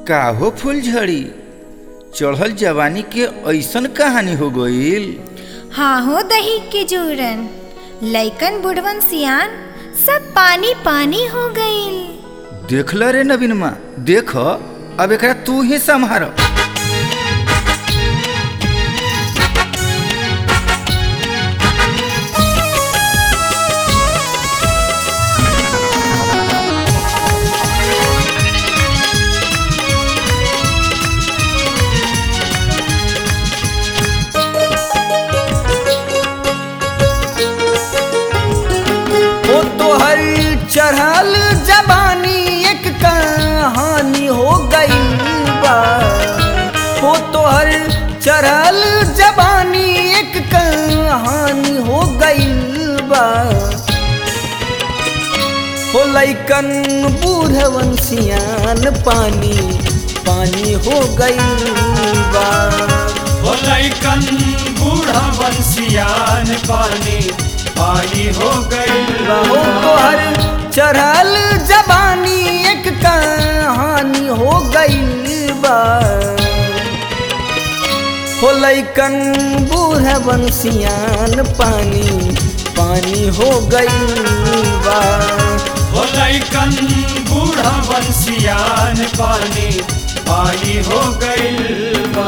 काहो फूलझड़ी चढ़ल जवानी के ऐसन कहानी हो गईल। हाँ हो दही के जोरन लइकन बुढ़वन सियान सब पानी पानी हो गईल। देख ल रे नवीनमा, देख अब एकरा तू ही संभार। चढ़ल जवानी एक कहानी हो गई बा, हो तोहर चढ़ल जवानी एक कहानी हो गई बा। हो लइकन बूढ़वन सियान पानी पानी हो गई बा, हो लइकन बूढ़वन सियान पानी पानी हो गई बा। हो तोहर चढ़ल जवानी एक कहानी हो गई बा, हो लइकन बूढ़वन सियान पानी पानी हो गई बा। हो लइकन बूढ़वन सियान पानी पानी हो गई बा।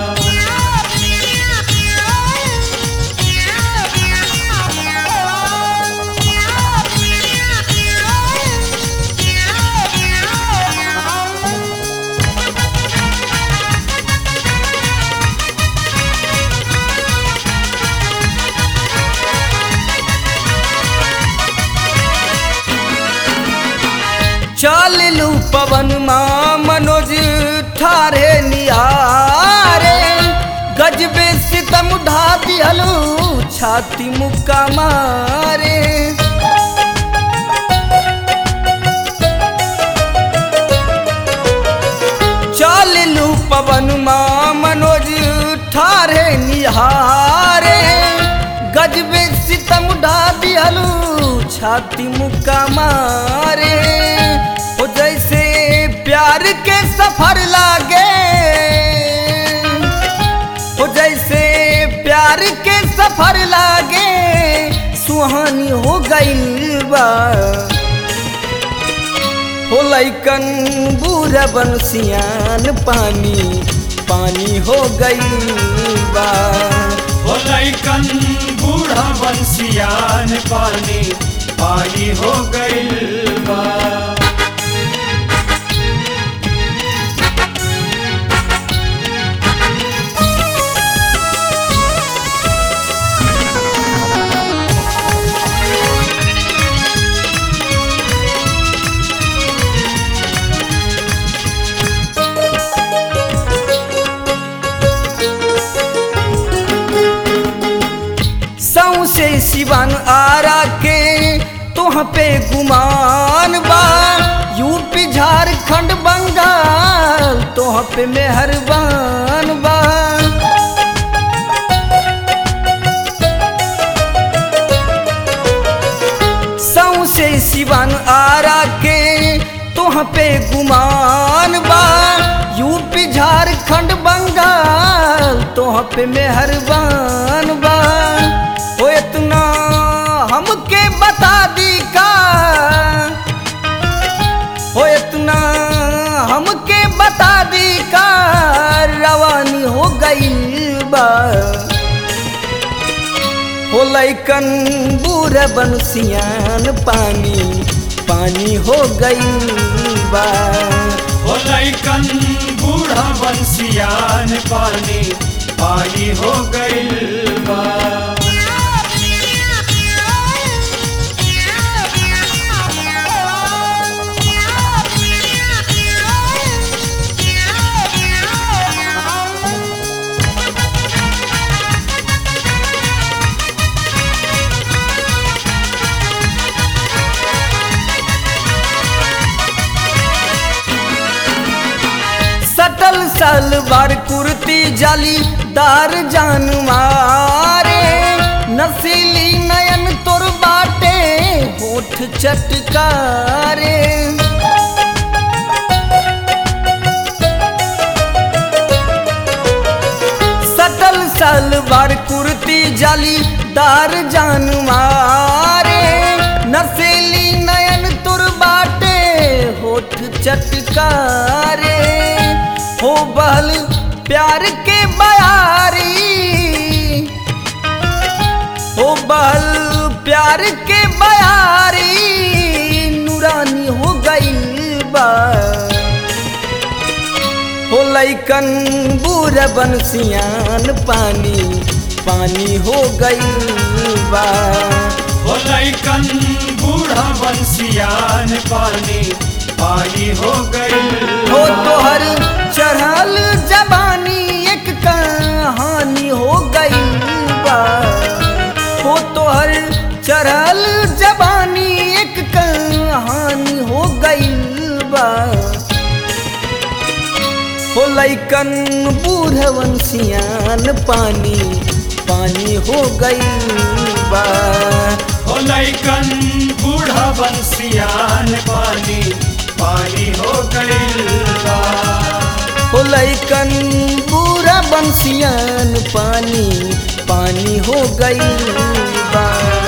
चल लू पवन माँ मनोज ठारे निहारे, गजबे सितम ढा दिहलू छाती मुक्का मारे। चल लू पवन माँ मनोज ठारे निहारे, गजबे सितम ढा दिहलू छाती मुक्का मारे। हो जैसे प्यार के सफर लागे, हो जैसे प्यार के सफर लागे सुहानी हो गई बा। हो लइकन बूढ़वन सियान पानी पानी हो गई बा। हो लइकन बूढ़वन सियान पानी पानी हो गई बा। से सिवान आरा के तुह पे गुमान बा, यूपी झारखंड बंगाल तुह पे मेहरबान बा। से सिवान आरा के तुह पे गुमान बा, यूपी झारखंड बंगाल तुह पे मेहरबान बा। हो इतना हमके बता दी का, हो इतना हमके बता दी का रवानी हो गई बा। हो लइकन बूढ़वन सियान पानी पानी हो गई बा। हो लइकन बूढ़वन सियान पानी पानी हो गई बा। सटल सलवार कुर्ती जालीदार जान मारे, नसीली नयन तोर बाटे होठ चटकारे। जालीदार जान मारे नसेली नयन तुर बाटे होठ चटकारे हो बहल प्यार के बयारी हो बहल प्यार के बयारी नूरानी हो गई बा हो लइकन बूढ़ बंसियान पानी पानी हो गई बा हो लइकन बूढ़ा बंसियान पानी पानी हो गइल हो तोहर चढ़ल जवानी एक कहानी हो गई बा हो तोहर चढ़ल जवानी एक कहानी हो गई बा हो लइकन बूढ़वन सियान पानी पानी हो गई बा हो लइकन बूढ़ा बंसियान पानी पानी हो गइल बा हो लइकन बूढ़ा बंसियान पानी पानी हो गई बा।